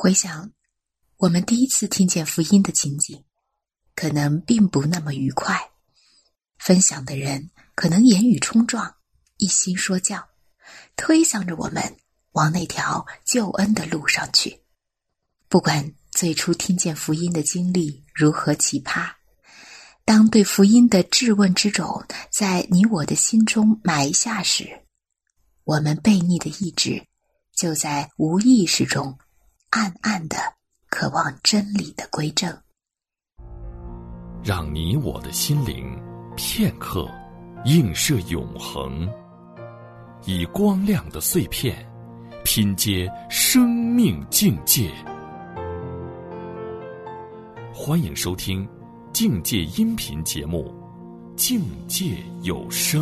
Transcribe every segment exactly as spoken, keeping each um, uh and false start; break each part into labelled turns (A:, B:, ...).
A: 回想我们第一次听见福音的情景，可能并不那么愉快，分享的人可能言语冲撞，一心说教，推搡着我们往那条救恩的路上去。不管最初听见福音的经历如何奇葩，当对福音的质问之种在你我的心中埋下时，我们悖逆的意志就在无意识中暗暗地渴望真理的归正。
B: 让你我的心灵片刻映射永恒，以光亮的碎片拼接生命境界。欢迎收听境界音频节目《境界有声》。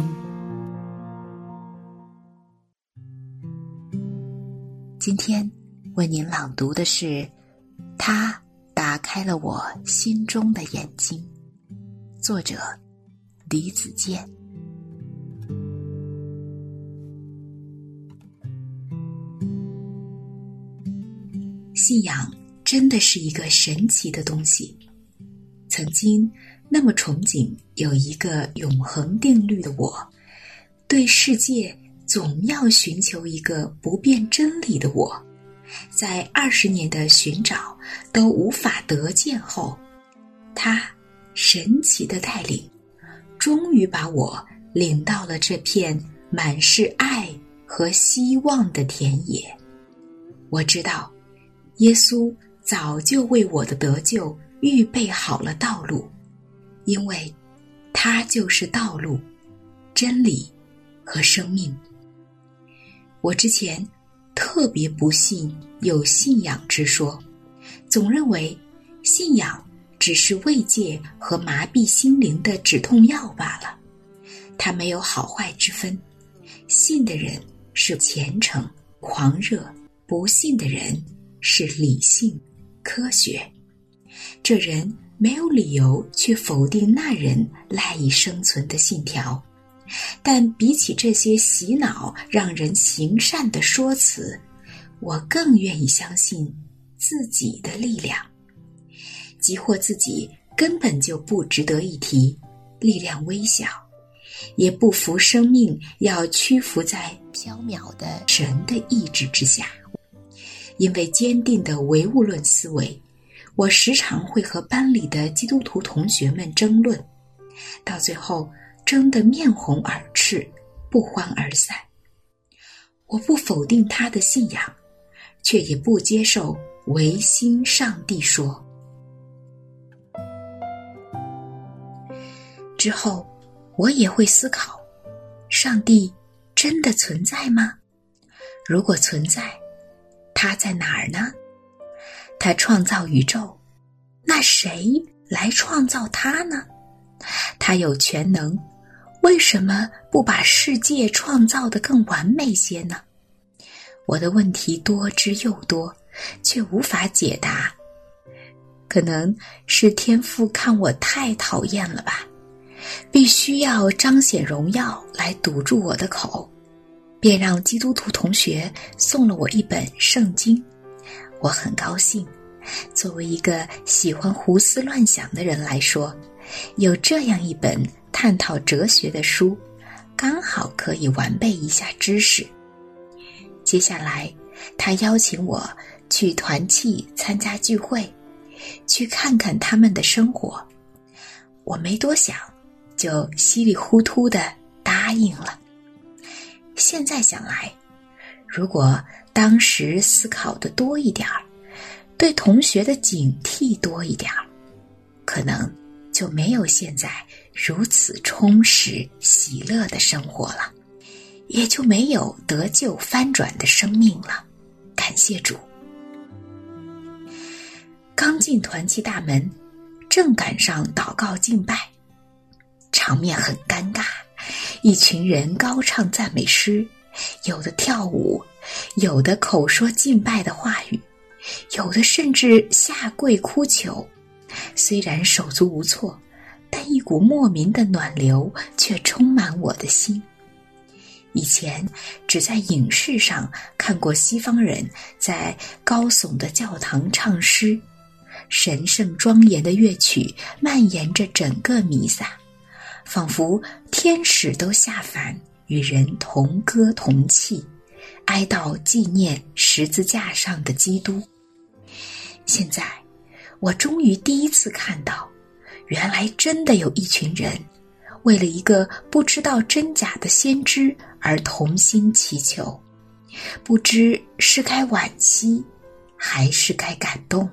A: 今天为您朗读的是他打开了我心中的眼睛，作者李子健。信仰真的是一个神奇的东西。曾经那么憧憬有一个永恒定律的我，对世界总要寻求一个不变真理的我，在二十年的寻找都无法得见后，他神奇的带领，终于把我领到了这片满是爱和希望的田野。我知道耶稣早就为我的得救预备好了道路，因为他就是道路、真理和生命。我之前特别不信有信仰之说，总认为信仰只是慰藉和麻痹心灵的止痛药罢了，它没有好坏之分。信的人是虔诚、狂热，不信的人是理性、科学。这人没有理由去否定那人赖以生存的信条，但比起这些洗脑让人行善的说辞，我更愿意相信自己的力量。即或自己根本就不值得一提，力量微小，也不服生命要屈服在缥缈的神的意志之下。因为坚定的唯物论思维，我时常会和班里的基督徒同学们争论，到最后争得面红耳赤，不欢而散。我不否定他的信仰，却也不接受唯心上帝说。之后我也会思考，上帝真的存在吗？如果存在，他在哪儿呢？他创造宇宙，那谁来创造他呢？他有全能，为什么不把世界创造得更完美些呢？我的问题多之又多，却无法解答。可能是天父看我太讨厌了吧，必须要彰显荣耀来堵住我的口，便让基督徒同学送了我一本圣经。我很高兴，作为一个喜欢胡思乱想的人来说，有这样一本探讨哲学的书，刚好可以完备一下知识。接下来他邀请我去团契参加聚会，去看看他们的生活。我没多想，就稀里糊涂地答应了。现在想来，如果当时思考的多一点儿，对同学的警惕多一点儿，可能就没有现在如此充实喜乐的生活了，也就没有得救翻转的生命了。感谢主。刚进团契大门，正赶上祷告敬拜，场面很尴尬，一群人高唱赞美诗，有的跳舞，有的口说敬拜的话语，有的甚至下跪哭求。虽然手足无措，但一股莫名的暖流却充满我的心。 以前只在影视上看过西方人在高耸的教堂唱诗，神圣庄严的乐曲蔓延着整个弥撒，仿佛天使都下凡与人同歌同泣，哀悼纪念十字架上的基督。现在我终于第一次看到，原来真的有一群人为了一个不知道真假的先知而同心祈求，不知是该惋惜还是该感动。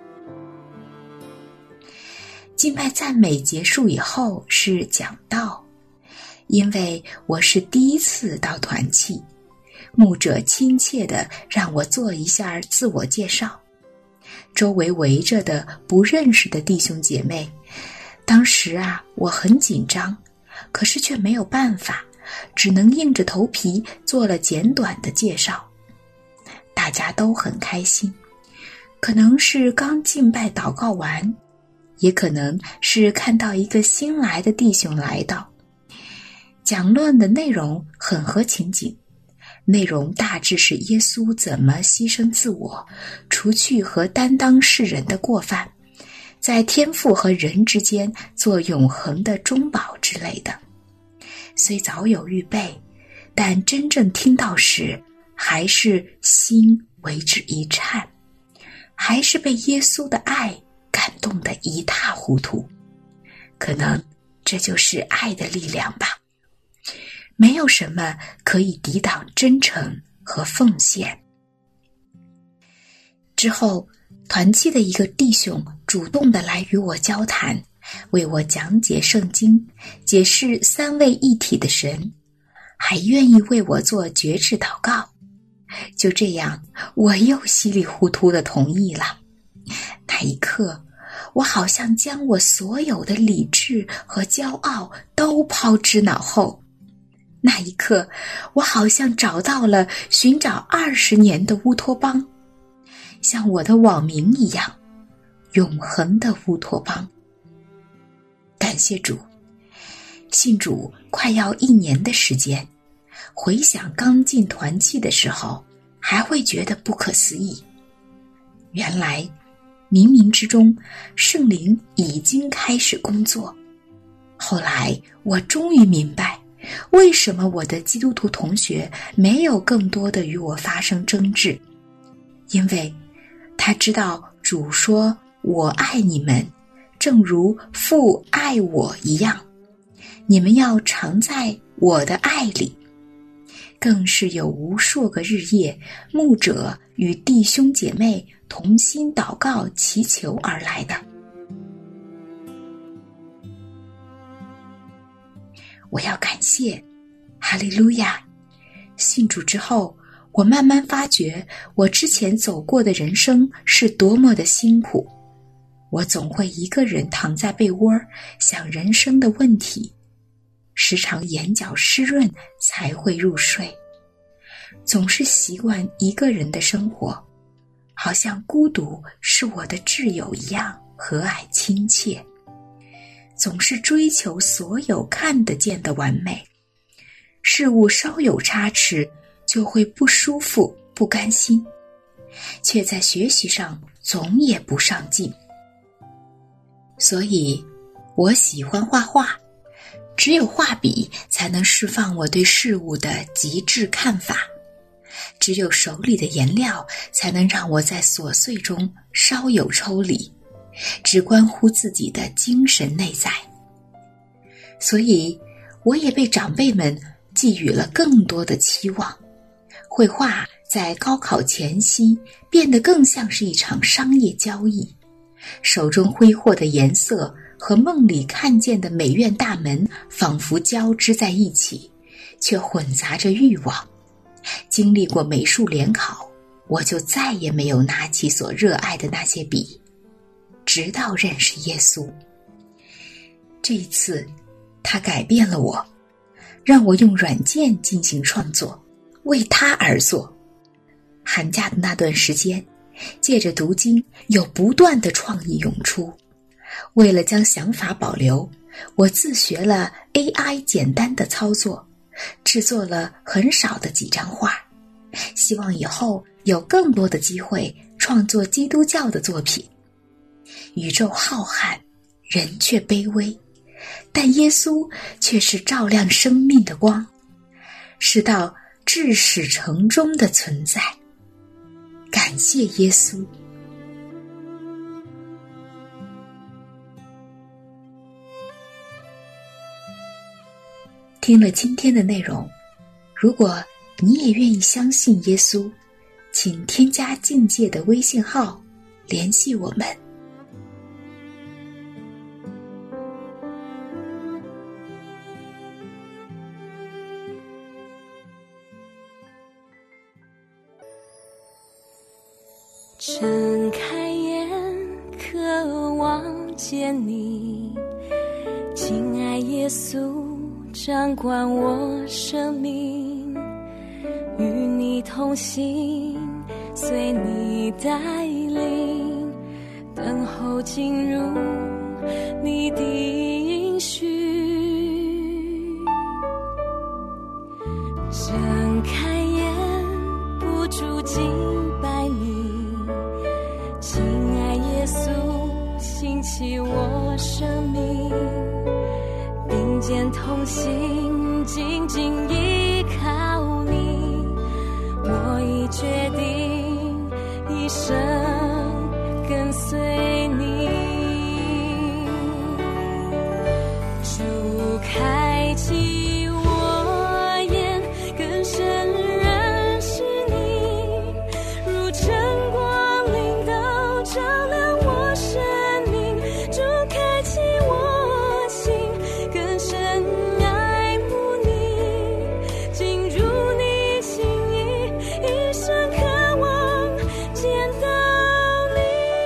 A: 敬拜赞美结束以后是讲道，因为我是第一次到团契，牧者亲切地让我做一下自我介绍。周围围着的不认识的弟兄姐妹，当时啊，我很紧张，可是却没有办法，只能硬着头皮做了简短的介绍。大家都很开心，可能是刚敬拜祷告完，也可能是看到一个新来的弟兄来到。讲论的内容很合情景，内容大致是耶稣怎么牺牲自我，除去和担当世人的过犯，在天父和人之间做永恒的中保之类的。虽早有预备，但真正听到时，还是心为之一颤，还是被耶稣的爱感动得一塌糊涂。可能这就是爱的力量吧。没有什么可以抵挡真诚和奉献。之后，团契的一个弟兄主动地来与我交谈，为我讲解圣经，解释三位一体的神，还愿意为我做决志祷告。就这样，我又稀里糊涂地同意了。那一刻，我好像将我所有的理智和骄傲都抛之脑后。那一刻，我好像找到了寻找二十年的乌托邦，像我的网名一样，永恒的乌托邦。感谢主，信主快要一年的时间，回想刚进团契的时候，还会觉得不可思议。原来冥冥之中，圣灵已经开始工作。后来我终于明白，为什么我的基督徒同学没有更多的与我发生争执？因为他知道主说我爱你们，正如父爱我一样，你们要常在我的爱里。更是有无数个日夜，牧者与弟兄姐妹同心祷告祈求而来的。我要感谢，哈利路亚！信主之后，我慢慢发觉我之前走过的人生是多么的辛苦。我总会一个人躺在被窝想人生的问题，时常眼角湿润才会入睡，总是习惯一个人的生活，好像孤独是我的挚友一样和蔼亲切，总是追求所有看得见的完美，事物稍有差池就会不舒服不甘心，却在学习上总也不上进。所以我喜欢画画，只有画笔才能释放我对事物的极致看法，只有手里的颜料才能让我在琐碎中稍有抽离，只关乎自己的精神内在。所以我也被长辈们寄予了更多的期望，绘画在高考前夕变得更像是一场商业交易，手中挥霍的颜色和梦里看见的美院大门仿佛交织在一起，却混杂着欲望。经历过美术联考，我就再也没有拿起所热爱的那些笔，直到认识耶稣。这一次，他改变了我，让我用软件进行创作，为他而做。寒假的那段时间，借着读经，有不断的创意涌出。为了将想法保留，我自学了 A I 简单的操作， 制作了很少的几张画，希望以后有更多的机会创作基督教的作品。宇宙浩瀚，人却卑微，但耶稣却是照亮生命的光，是到至始成终的存在。感谢耶稣。听了今天的内容，如果你也愿意相信耶稣，请添加境界的微信号联系我们。
C: 睁开眼，渴望见你，亲爱耶稣，掌管我生命，与你同行，随你带领，等候进入你的应许。睁开眼，不住敬拜你，亲爱耶稣，兴起我生命，并肩同行，紧紧依靠你，我已决定一生跟随你。主开启我眼，更深认识你，如晨光领导照亮我生命。主开启我心，更深爱慕你，进入你心意，一生渴望见到你。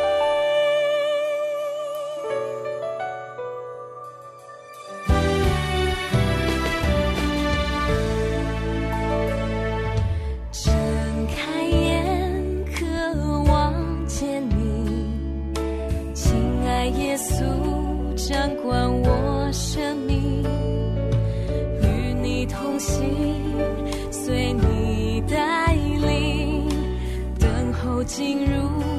C: 睁开眼，渴望见你，亲爱耶稣，掌管我生命，与你同行，随你带领，等候进入